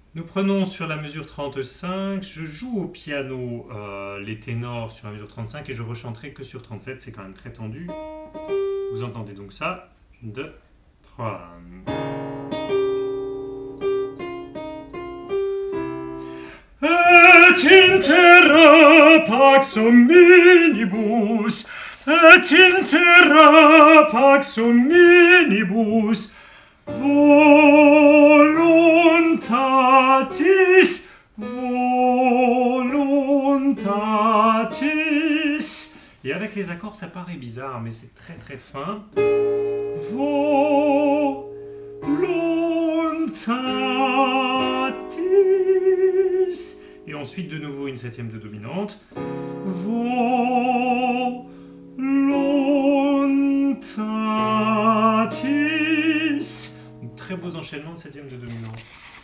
Nous prenons sur la mesure 35, je joue au piano les ténors sur la mesure 35 et je rechanterai que sur 37, c'est quand même très tendu. Vous entendez donc ça. 2, 3. Et in terra pax omnibus, et in terra pax omnibus, voluntatis, voluntatis. Et avec les accords, ça paraît bizarre, mais c'est très très fin. Voluntatis. Et ensuite, de nouveau, une septième de dominante. Voluntatis. Très beaux enchaînements de septième de dominante.